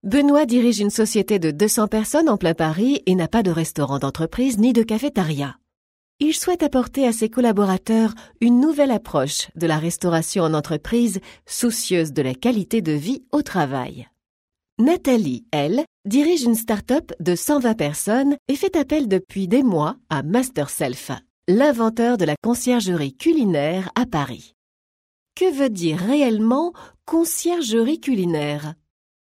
Benoît dirige une société de 200 personnes en plein Paris et n'a pas de restaurant d'entreprise ni de cafétéria. Il souhaite apporter à ses collaborateurs une nouvelle approche de la restauration en entreprise, soucieuse de la qualité de vie au travail. Nathalie, elle, dirige une start-up de 120 personnes et fait appel depuis des mois à MasterSelf, l'inventeur de la conciergerie culinaire à Paris. Que veut dire réellement conciergerie culinaire ?